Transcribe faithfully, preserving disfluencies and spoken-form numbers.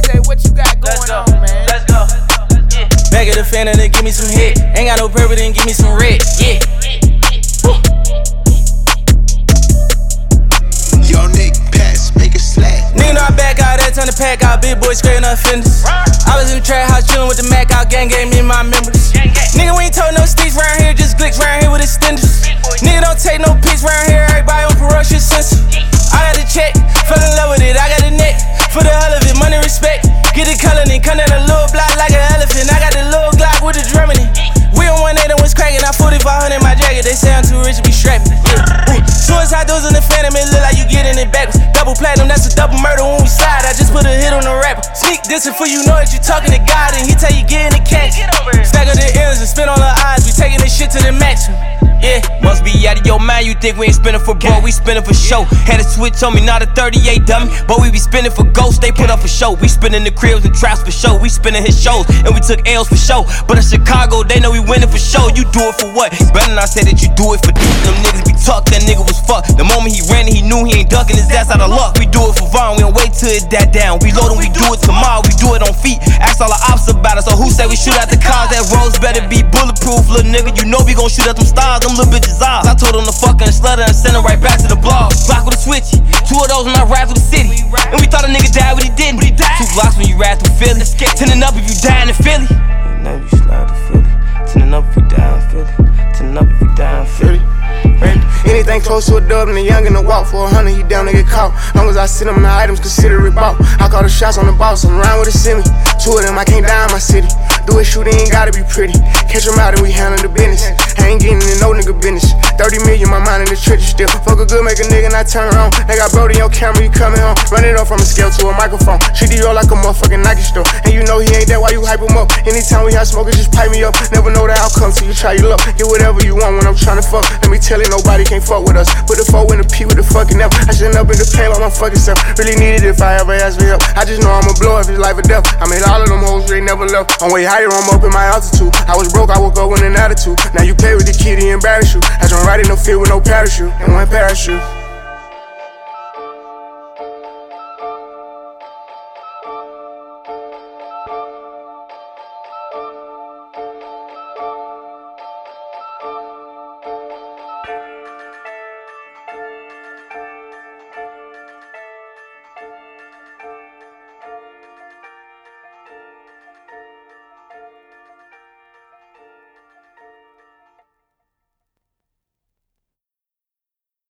say what you got going on, man. Let's go. Yeah. Back at the fan and they give me some hit. Ain't got no purple, then give me some red. Yeah. Woo. Yo, Nick, pass, make a slack. Nigga know I back out that turn the pack out. Big boy scraping up fenders. I was in the trap house chillin' with the Mac out. Gang gave me my members. Nigga, we ain't told no sticks round here, just glicks round here with extenders. Nigga don't take no pics round here, everybody on ferocious sensor. I got the check, fell in love with it, I got the neck. For the hell of it, money respect. Get the color and come down a little block like an elephant. I got the little Glock with the drum in it. We on one eight and was cracking, I forty-five hundred in my jacket. They say I'm too rich to be strapping. Yeah. Suicide doors in the phantom, it look like you getting it backwards. Double platinum, that's a double murder when we slide. I just put a hit on the rapper. Sneak dissing for you know that you talking to God and he tell you get in the catch. Stack up the M's and spin on the eyes, we taking this shit to the maximum. Yeah, must be out of your mind. You think we ain't spinning for bro, we spinning for show. Had a switch on me, not a thirty-eight dummy. But we be spinning for ghosts, they put up for show. We spinning the cribs and traps for show. We spinning his shows, and we took L's for show. But in Chicago, they know we winning for show. You do it for what? Better not say that you do it for them niggas be talk, that nigga was fucked. The moment he ran it, he knew he ain't ducking his ass out of luck. We do it for Vaughn, we don't wait till it that down. We load and we do it tomorrow, we do it on feet. Ask all the ops about it, so who say we shoot at the cars? That roads better be bulletproof, little nigga. You know we gon' shoot at them stars, them little bitches eyes. I told them to fuck and slutter and send her right back to the blog. Block with a switch, two of those when I ride through the city. And we thought a nigga died, but he didn't. Two blocks when you ride through Philly. Tinning up if you die in Philly. Now you slide to Philly. Tinning up if you die in Philly. Tinning up if you die in Philly. Anything close to a dub and a young in the walk for a hundred, he down to get caught. Long as I sit him in the items, consider it bought. I call the shots on the boss, I'm around with a semi. Two of them, I can't die in my city. Do it, shoot, it ain't gotta be pretty. Catch them out and we handle the business. I ain't getting in no nigga business. thirty million, my mind in the trenches still. Fuck a good, make a nigga not turn around. They got Brody on camera, you coming home. Run it off from a scale to a microphone. Treat you all like a motherfucking Nike store. And you know he ain't that, why you hype him up? Anytime we have smoking, just pipe me up. Never know the outcome till you try your luck. Get whatever you want when I'm trying to fuck. Let me tell you, nobody can't fuck with us. Put the four in the P with the fucking F. I shouldn't up in the pain by my fucking self. Really need it if I ever ask for help. I just know I'ma blow if it's life or death. I made all of them hoes, they never left. I'm way higher, I'm up in my altitude. I was broke, I woke up with an attitude. Now you play with the kid, he embarrass you. I jump right in the field with no parachute and one parachute.